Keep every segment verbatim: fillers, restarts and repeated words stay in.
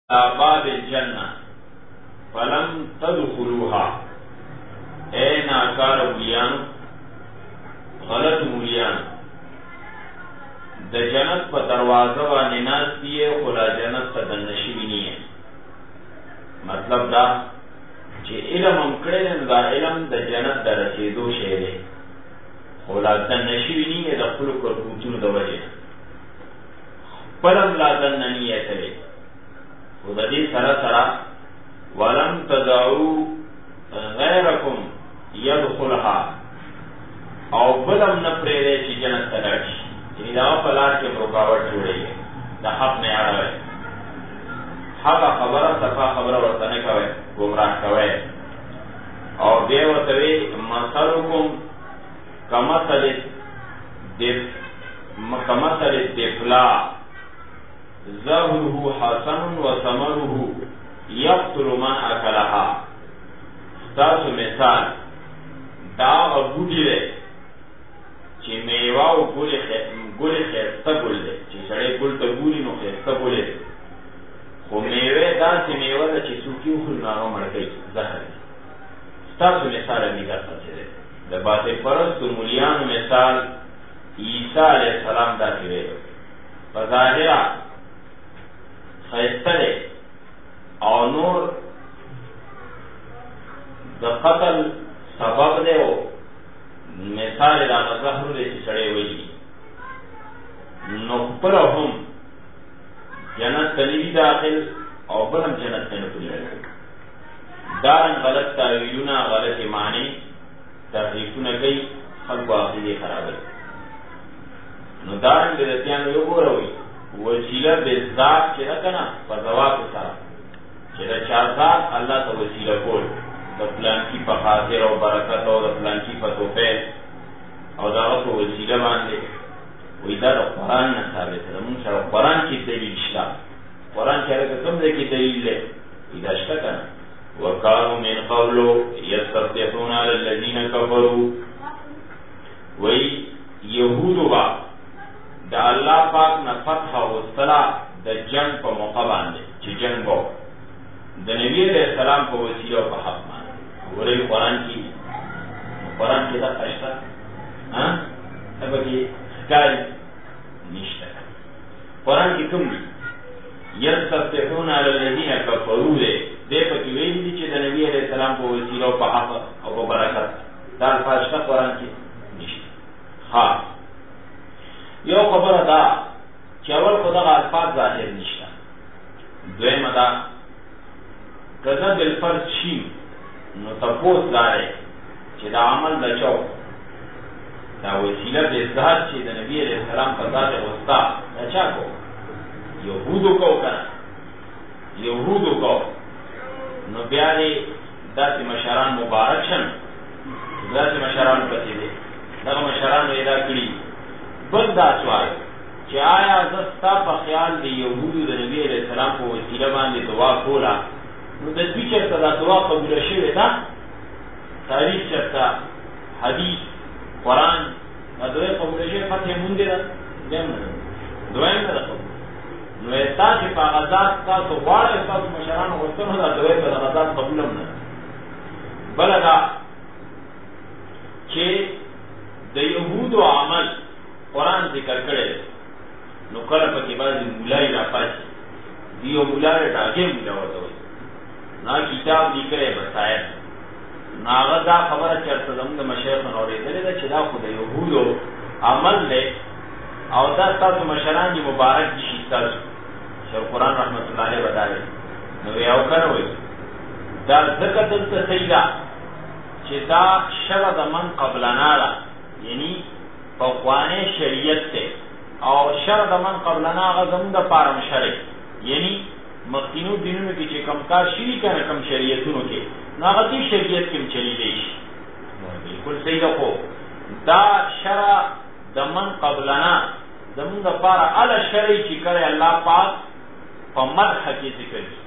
باب الجنہ فلم تدخلوها، اے ناکار مولیان غلط مولیان د جنت پا دروازہ و نناز دیئے خلا جنت تا دنشوی نہیں ہے. مطلب دا چی علم امکڑے دا علم دا جنت دا رسیدو شہرے خلا دنشوی نہیں ہے دا خلق و قوتون دا وجہ پلم لا دن نہیں ہے تلے خدا دی سرا سرا ولم تدعو غیرکم یدخلها او بلم نپریدے چی جنت تلرش، یعنی دا پلار کے رکاوٹ جوڑے گئے دا حق میں آڑا ہے. حق خبر صفا خبر ورطنے کوئے گمراہ کوئے اور بے وطوی مثلکم کمثل کمثل الدفلا ظهره حسن و ثمره یقتل من اکلها. تاسو مثال دا بوٹی دے چی میواو گولی خیستا گل دے چی سڑے گل تا گولی نو خیستا گلے خو میوے دا سی میوہ دا چی سوکی اخل ناغو مرکی زہر دے. تاسو مثال امیدہ ساتھ دے دا بات پرست مولیان مثال عیسیٰ علیہ السلام دا کیوے فظاہرہ خیستا دے اور نور دا قتل سبب دے ہو مثال دا مظہر دے سی سڑے ہوئی نقبرہم جنت تلیوی داخل اور بلم جنت تنکلی رہے. دارن غلط تاویلونا غلط معنی تحریفونا گئی خلق و عقیدے خراب ہے. نو دارن بدتیان یو گو روی وسیلہ بزداد چی رکنا فضواب سارا چی دا چارزاد اللہ تا وسیلہ کول دا پلان کی پا خاطر و برکت و دا پلان کی پا توفیل او دا غصو وسیلہ باندے وی دا دا قرآن نصابت دا من سر قرآن کی دلیل شلا قرآن چی رکا کم دے کی دلیل لے وی دا شتا کنا وَقَالُوا مِنْ قَوْلُ يَسْتَفْتِحُونَ عَلَى الَّذِينَ كَفَرُوا. وی یہودو با دا اللہ پاک نا فتح و صلاح دا جنگ پا موقع باندے چی جنگ باو دا نبی علیہ السلام پا وسیلہ پا حق ماندے ورہی قرآن کی قرآن کی دا خشتا ہاں ابا کی خکاری نشتا قرآن کی کم دی یستفتحون علی الذین کفروا دے دے پا کی ویلی دی چی دا نبی علیہ السلام پا وسیلہ پا حق او پا برکت دا الفاشتا قرآن کی نشتا. خواہ یو خبر دا چی اول خدا غا الفاظ ظاہر نشتا دویم دا کذا بالفرض شیم نو تپوس دارے چی دا عمل دا چو دا وسیلہ بزداد چی دا نبی علیہ السلام پر ذات غستا دا چا کو یہودو کو کنا یہودو کو نو بیاری دا سی مشاران مبارک شن دا سی مشاران پسی دے دا مشاران ویدہ کری بل دا سوال چی آیا زستا پا خیال دی یہودو دا نبی علیہ السلام کو وسیلہ باندی دعا کولا نو دا دوی چرتا دا دعا قبول شوی تا تاریخ چرتا حدیث قرآن دا دعای قبول شوی فتح مونده دا دیم نا دعای نا دا قبول نو ایتا چی پا غزات تا تو بارا ایتا تو مشران غستن دا دعای پا غزات قبولم نا بلا دا چی دا یہودو عمل قرآن ذکر کرے نو کلپ کی بازی مولائی را پاسی دیو مولائی ڈاگے مولا ہوتا ہوئی نا کتاب لکرے بسائر نا غدا خبر چرتا دم دا مشیخ نوری دلے دا چدا خود یہودو عمل لے او دا تاسو مشران دی مبارک دی شیطا سو شر قرآن رحمت اللہ علیہ بدالے نو یاو کروئی دا ذکر دلتا سیدہ چدا شرد من قبلنا را یعنی فقوانے شریعت سے اور شرد من قبلنا غزم دا پارم شرع یعنی مختینو دنوں کی چی کم کار شری کا نکم شریعتونو کے ناغتی شریعت کم چلی دیش بالکل صحیح دکھو دا شرع دا من قبلنا زمون دا پارا علا شرعی چی کرے اللہ پاک پا مدح کی ذکر کی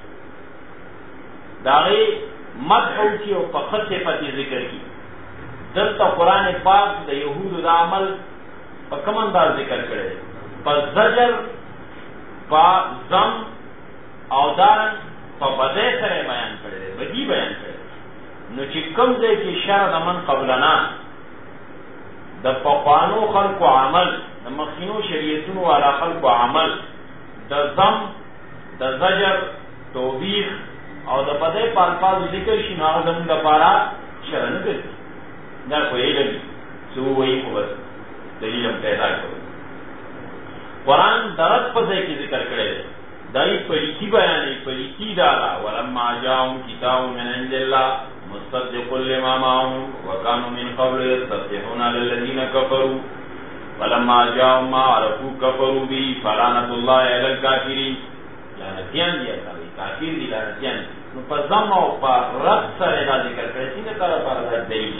داغی مدحو کی و پا خط صفتی ذکر کی دلتا قرآن پاک دا یہود دا عمل پا کم انداز ذکر کرے پا زجر پا زم او دارن په بدای سره بیان کړی دی، بدی بیان کړی. نو چې کوم ځای کې شر د من قبلنا د پخوانو خلقو عمل، د مخکینو شریعتونو والا خلقو عمل د زم، د زجر، توبیخ او د بدای په الفاظو ذکر شي، نو هغه زموږ دپاره شر نه ګرځي. دا خو یې لګي څه ووایي خو بس دلیل هم پیدا کړو. قرآن درد په ځای کې ذکر کړی دی، دای پلیتی بیانې، پلیتی دارا ولما جاءهم کتاب من عند الله مصدق لما معهم وكانوا من قبل يستفتحون على الذين كفروا فلما جاءهم ما عرفوا كفروا به فلعنة الله على الكافرين. لعنتیان دي کوي، کافر دي لعنتیان. نو په ضم او په رد سره دا ذکر کړی چې دا طرف راځي دی.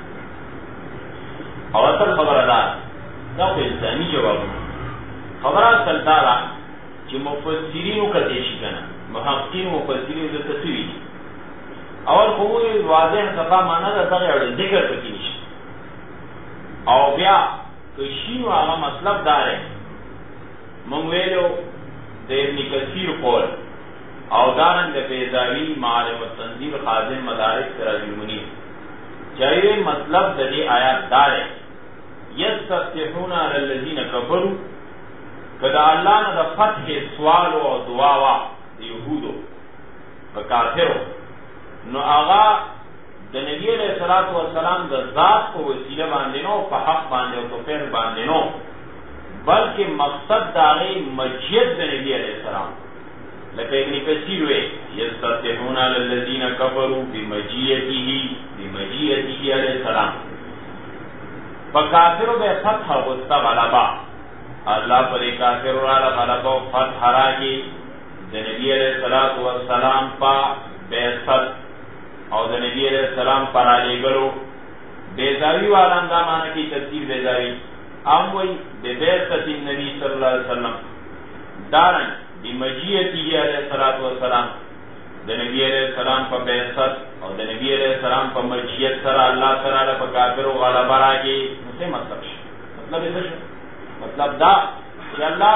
او اصل خبره ده دا په ځاني جواب خبره اصل دا ده چې مفسرینو کته شي کنه، محققین مفسرین د تفسیر اول خو واضح صفه معنا ده دغه ذکر پکې نشي. او بیا که شي نو هغه مطلب دار مونږ ویلو د ابن کثیر قول او دارن د بیضاوی معالم التنزیل خازن مدارک سراج المنیر چاہیے مطلب د دې آیات دار یستفتحون علی الذین کفروا، کدا الله نه د فتح سوال او دعا وا د یهودو په کافرو، نو آغا د نبی علیہ الصلوۃ والسلام د ذات کو وسیله باندې نو په حق باندې او توفیق باندې نو، بلکہ مقصد داغی مجید د نبی علیہ السلام. لکه ابن کثیر وی یستفتحون علی الذین کفروا بمجیته بمجیته علیہ السلام، فکافرو بے فتح غصہ غلبہ، اللہ پر کافر را غلبہ و فتح راگی د نبی علیہ الصلوۃ والسلام پا بیست او د نبی علیہ السلام پر آلے گلو. بیزاوی والان دا معنی کی تفسیر بیزاوی ام وی بیست النبی صلی اللہ علیہ وسلم دارن بمجیتی علیہ السلام د نبی علیہ السلام پر بیست او د نبی علیہ السلام پر مجیت سر اللہ سر علی پر کافر و غلبہ راگی. اسے مطلب شو مطلب اسے شو مطلب دا کہ اللہ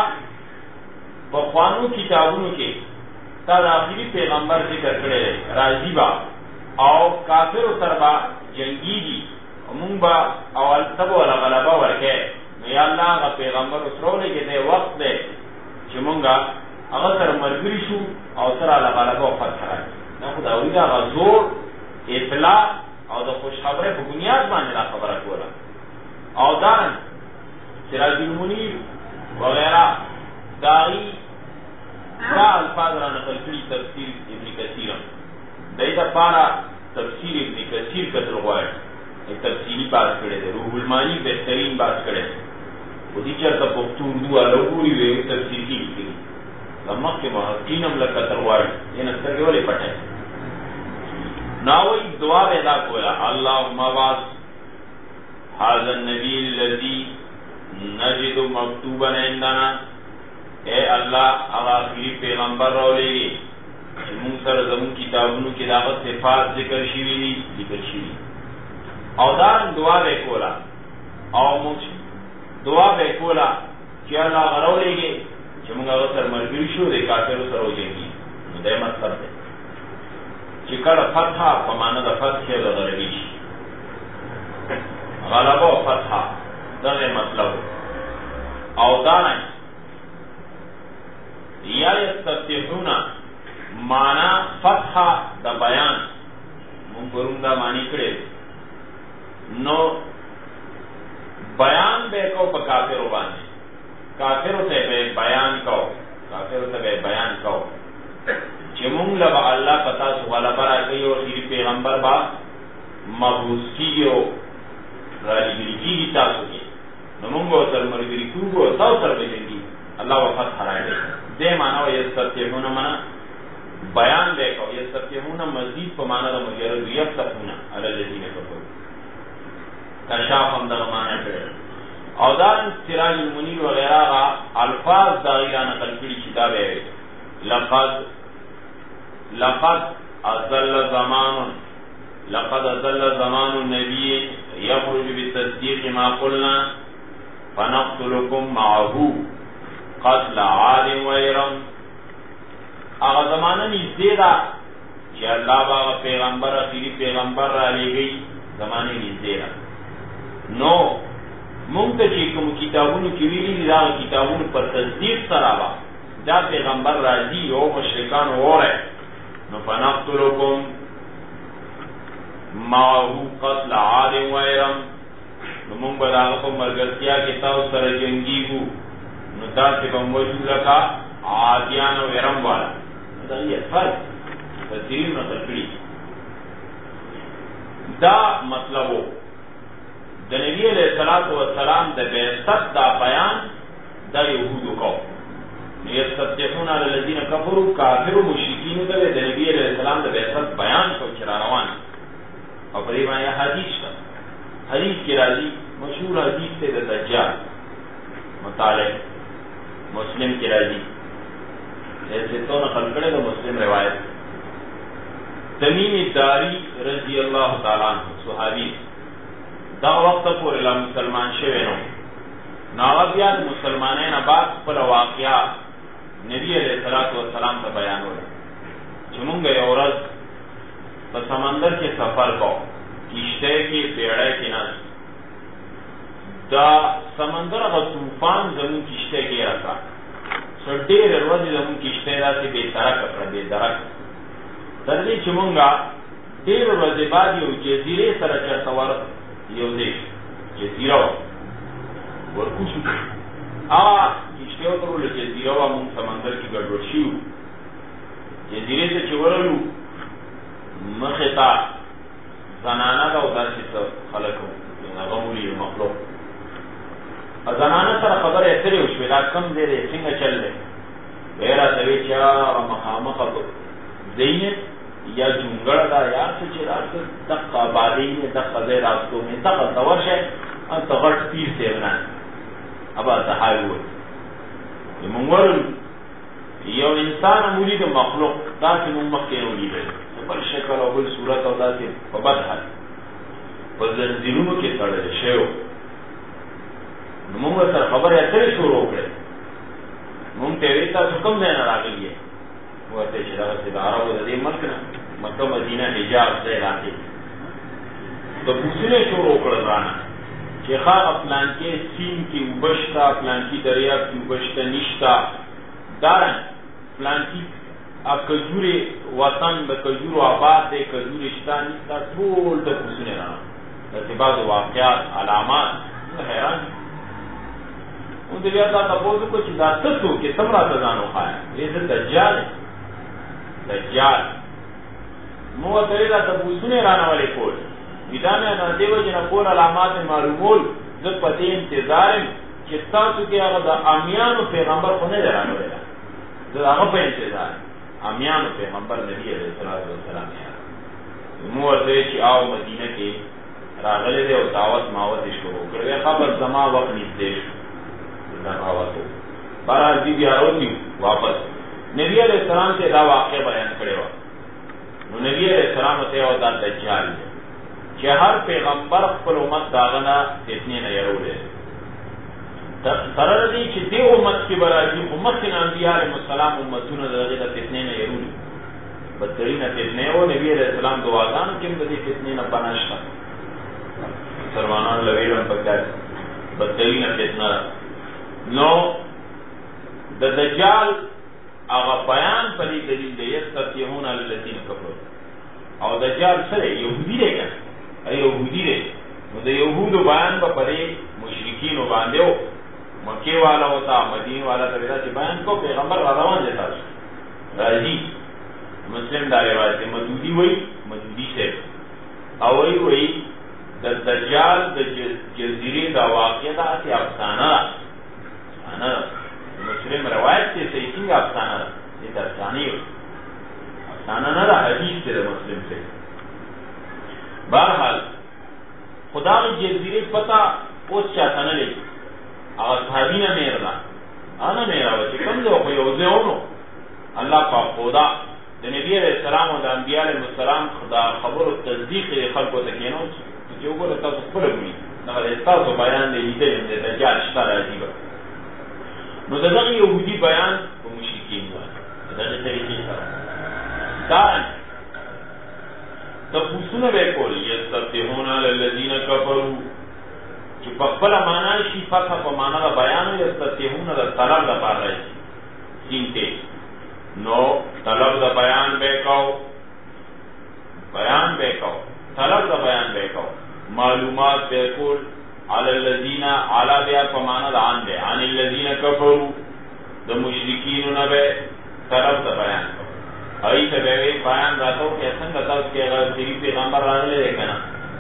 بخوانو کتابونو کے تا آخری پیغمبر ذکر کرے راضی با او کافر و تربا جنگی دی امون با اول تب والا غلبہ ورکے. یا اللہ اگا پیغمبر اسرو لے کے دے وقت دے چی مونگا اگر سر مرگری شو او سر علا غلبہ و فتح راکی. نا خود اولیدہ اگا زور اطلاع او دا خوش خبرے پا بنیاد بانے لا خبرہ کولا. او دارن سراج المنیر وغیرہ داغی دا الفاظ را نقل کری تفسیر ابن کثیر دیتا پارا تفسیر ابن کثیر کتر غوائر ایک تفسیری بات کرے دے، روح المانی بہترین بات کرے خودی چرتا پختون دو لگوری وے تفسیر کی لکلی لمق کے محقین ہم لگ کتر غوائر یہ نستر کے والے پٹھے ناوی دعا بیدا کولا اللہم باس حاضر النبی اللذی نجد مکتوبا عندنا، اے اللہ آخری پیغمبر رو لے گی من سر زمون کتابونو کی داغت صفات ذکر شیوی ذکر شیوی. او دارن دعا بے کولا او موچ دعا بے کولا چی اللہ غرو لے گی چی منگا غصر مرگری شو دے کافر سر ہو جنگی. دے مطلب دے چی کل فتحہ فمانا دا فتح دا غربی شی غلبہ و فتحہ دا مطلب. او دارن یا یستفتحون مانا فتح دا بیان منکرون دا معنی کرے نو بیان بے کو پا کافرو بانے کافرو تے بے بیان کو کافرو تے بے بیان کو چی مونگ لبا اللہ پتا سو غلبہ را کئی اور خیری پیغمبر با مبوس کی گیو رالی گری کی گی تاسو کی نو مونگو سر مرگری کوگو سو سر بجنگی اللہ وفت حرائے دے دے مانا و یستفتحون مانا بیان دے کو یستفتحون مزید پا مانا دا مجرد یفتحون علی الذین کفروا کشاف ہم دا مانا کرے. او دارن سراج المنیر وغیرہ کا الفاظ داغیرہ نقل کری کتاب ہے لقد لقد ازل زمان لقد ازل زمان النبی یخرج بالتصدیق ما قلنا فنقتلكم معه قتل عاد و ارم هغه زمانه نږدې ده چې الله به پیغمبر اخیری پیغمبر را لېږي، زمانه نږدې ده. نو مونږ ته چې کوم کتابونو کې ویلي دي دا کتابونو پر تصدیق سره به دا پیغمبر راځي او مشرکان وره نو فنقتلکم معه قتل عاد و ارم، نو مونږ به د هغه په ملګرتیا کې تاسو سره جنګېږو، نو داسې به مو وجو لکه عادیان او ارم والا. دا یې فرق تفسیر نقل کړي. دا مطلب و د نبی علیہ الصلوۃ والسلام د بعثت دا بیان دا یهودو کو یستفتحون علی الذین کفروا، کافر و مشرکین ته د نبی علیہ السلام د بعثت بیان کو چر روان او په دې باندې حدیث ده. حدیث کی راضی مشہور حدیث تے د دجال مطالعہ مسلم کی راضی ایسے تو نقل کرے تو مسلم روایت تمیم داری رضی اللہ تعالیٰ عنہ صحابی دا وقت پور اللہ مسلمان شوے نو ناغبیاد مسلمانین بعد پر واقعہ نبی علیہ السلام تا بیان ہو رہا چمونگا یورز تا سمندر کے سفر کو کشتے کی پیڑے کی نس دا سمندر اگر طوفان زمون کشتے کی رکھا سو دیر روزی زمون کشتے دا سی بے ترک اپنا بے درک تردی چمونگا دیر روزی بعد یو جزیرے سر چرتور یو دیش جزیرہ ورکوشو آغا کشتے اترو لجزیرہ و مون سمندر کی گڑوڑ شیو جزیرے سے چورلو مخطا زنانہ دا اداسی سا خلقو غمولی مخلوق زنانہ سر خبر ایترے وشویلا کم دے دے سنگا چل دے غیرہ سوی چا مخامخ زینت یا جنگڑ دا یا سچے راستو دقا بادی میں دقا زی راستو میں دقا تورش ہے انتا غرط پیر سے بنائے ابا تحائی ہوئے یہ منگول یو انسان مولی دا مخلوق دا سی منمخ کے نولی بے بل شکل او بل صورت او دا سی بد حال پر زنزیرونو کی تڑے شیو نمونگا سر خبر ایتر شروع کرے نمونگ تیویتا سکم دینا راگلی ہے وہ تے شرح سے دارا ہو دے ملک نا مکہ مدینہ حجاب سے علاقے تو پوچھنے شروع کر رانا کہ خواہ اپلان کے سین کی اوبشتا اپلان کی دریاب کی اوبشتا نشتا دارن اپلان کی کجور وطن دا کجور آباد دے کجور اشتا نشتا طول دا پوچھنے رانا ترتیبات واقعات علامات حیران ان دلیا تا تبوزو کو چیزا تسو کہ سمرا تزانو خوایا یہ دجال ہے دجال مو تریدا تبوزنے رانا والے کول بیدانے انا دیو جنا کول علامات معلومول زد پتے انتظارم چتا سو کہ اگر دا امیانو پیغمبر خونے جرانو لیلا زد اگر پہ انتظار امیانو پیغمبر نبی علیہ السلام ہے مو ارده چی آو مدینہ کے راغلے دے و دعوت ماوت شروع کرے خبر زما وقت نیز شو دعوتو بارہ بی بی آرون دیو واپس نبی علیہ السلام سے دا واقع بیان کرے وا نو نبی علیہ السلام تے او دا دجال کہ ہر پیغمبر خپل امت داغنا اتنے نہ یرولے سرر دی چی دی امت کی براجی امت کی انبیاء علیہ السلام امتون درجہ فتنے نہ یرولے بدترین فتنے ہو نبی علیہ السلام دعاگان کم بدی فتنے نہ پناشتا سروانان لویلن پکر بدترین فتنہ نو د دجال اغا بیان پلی دلیل دے یستفتحون علی الذین کفروا او دجال سرے یہودی دے گا یہودی دے نو د یہودو بیان با پلی مشرکین و باندے ہو مکی والا ہوتا مدین والا تبیدہ چی بیان کو پیغمبر روان دیتا راجی مسلم دارے والا سے مدودی ہوئی مدودی سے اوئی ہوئی د دجال د جزیرے دا واقع دا سی افسانہ مسلم روایت سے صحیح سنگا افسانہ یہ تو افسانی ہو افسانہ نہ رہا حدیث سے مسلم سے بہرحال خدا کی جزیرے پتہ پوچھ چاہتا نہ لے اور صحابی نہ میرا نا آنا میرا وچے کم دے وقت یوزے ہونو اللہ کا خدا نبی علیہ السلام و انبیاء علیہ السلام خدا خبر و تصدیق خلق و تکینو جو کو لتا تو خبر ہوئی نہ استاد تو بیان دے لیدے دے دجال شتا راضی با نو دغه یهودی بیان او مشرکین وایي دغه طریقې سره دارن تپوسونه به کول یستفتحون علی الذین کفروا چې په خپل معنا شي فتح په معنا د بیان یستفتحون د طلب د پاره شي سینته نو طلب د بیان به کو بیان به کو طلب د بیان به کو معلومات به کول علی الذین علی بیا په معنا د ان ده عن الذین کفروا د مشرکین نه به طلب د بیان کو ای ته به بیان راځو چې څنګه تاسو کې غیر پیغمبر راغلی دی کنه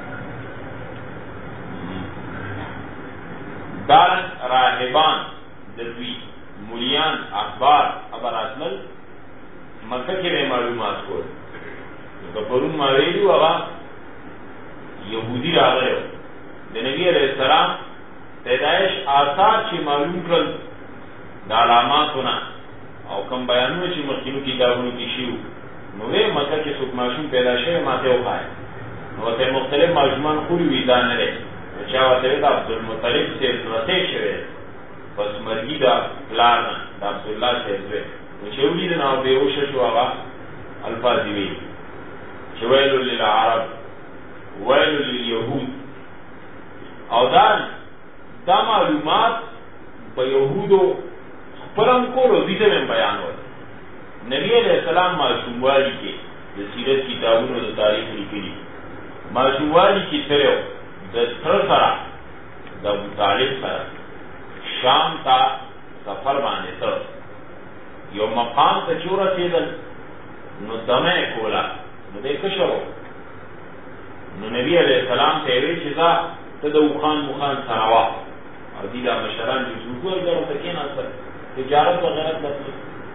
دارن راهبان دروی مولیان اخبار ابر اسمل مکه کې معلومات کول د پرون ما ویلو هغه يهودي راغلی د نبی علیہ السلام پیدائش آثار چې معلوم کړل د علاماتونه او کوم بیانونه چې مخکینو کتابونو کې شیو نو وې مکه کې څوک ماشوم پیدا شوی ماته وخای نو ته مختلف ماشومان خوري وی دا نه لري چا وته د عبدالمطلب سے رسې شوی پس مرګی دا پلان د عبد الله شهزوی نو چې ولید نو به وشه شو هغه الفاظ دی چې ویل للعرب ویل لليهود او دا دا معلومات په يهودو پرم کولو دیتے میں بیان ہو نبی علیہ السلام معصوموالی کے د سیرت کتابونو د تاریخ لیکلي معصوموالی کی طرح د تر سره د ابو طالب سره شام تا سفر باندې تر یو مقام ته چوره کېدل نو دمه کولا نو دې کشو نو نبی علیہ السلام ته ویل چې دا ته د وخان مخان سره وا او دې د مشران د زوګور درو تکې نه سره تجارت وغیرہ کرتے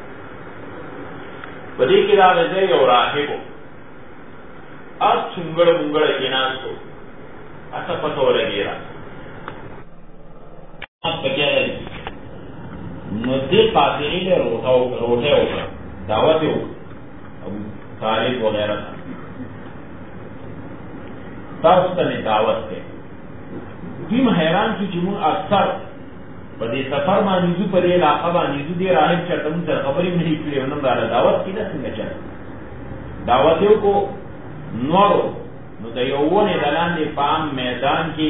بدی کی دعوے سے یو راہب ہو اب چنگڑ منگڑ کے ناس کو ایسا پتہ ہو لگی رہا اب کیا ہے ندی قاتلی لے روٹا روٹے ہوگا دعوت ہو اب طالب وغیرہ تاستا نے دعوت ہے دیم حیران کی جمعہ اکثر پدې سفر باندې زو پدې علاقه باندې زو دې راهب چرته مونږ سره خبرې نه کړې نو دا دعوت کیده څنګه چل دعوت یو کو نورو نو د یو ونه دلاندې پام میدان کې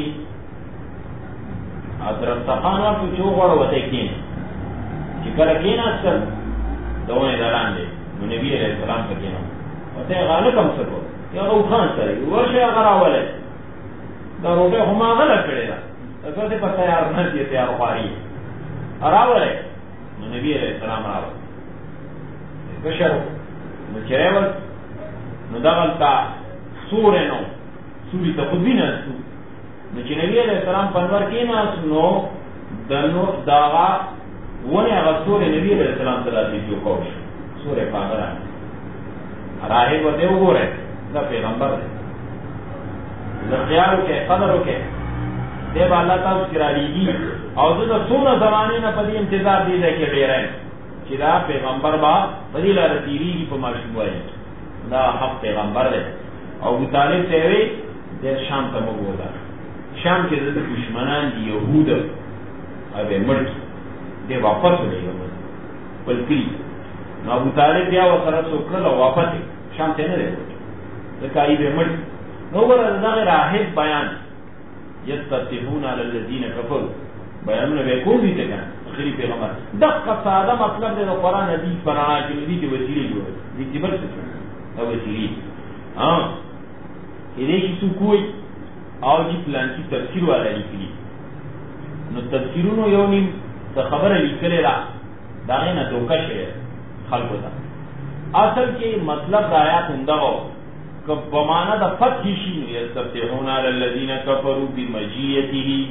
حضرت صفانه په چوغړ وته کې چې کله کې نه اصل دوه دلاندې نو نبی عليه السلام ته کې نو وته غاله کوم څه کو یو خان سره ورشه غراوله دا روټه هم غلا کړی دا اصل په تیار نه دي تیار خواري راوله نو نبی علیہ السلام راوله بشرو نو چرېول نو دغلتا سورې نو سوري ته خودینه نو چې نبی علیہ السلام پنور کې نه نو دنو داغا ونه هغه سورې نبی علیہ السلام تعالی جو کوش سورې پاغرا راهب وته وګوره دا پیغمبر دی زخیارو کې قدرو کې دیو اللہ تعالی سرالیگی او دو سونا زمانے نا پدی انتظار دیده که بیرین چی دا پیغمبر با پدی لارتیریگی پا ماشنوائی دا حق پیغمبر ده او بطالب تیوی دیر شام تا مگودا شام که زد دشمنان دی یهود او بے مرکی دی واپس ہو لئے پلکری نو ابو طالب بیا و سرد سکرل و واپس شام تینے دے دکائی بے مرکی نو برد دا غیر آہد بیان یستفتحون علی الذین کفروا بیانونه به کوم دي ته اخری پیغمبر دقه ساده مطلب د قرآن حدیث بنا چې دې د وسیلې جوړ دي چې بل څه او وسیلې ها دې چې کوی او چې پلان کې تفسیر ولا لیکلي نو تفسیرونو یو نیم د خبره لیکلې را دا نه دوکه شي خلکو ته اصل کې مطلب د آیات اندغه کہ بمانا دا فتح شی یستفتحون علی الذین کفروا بمجیته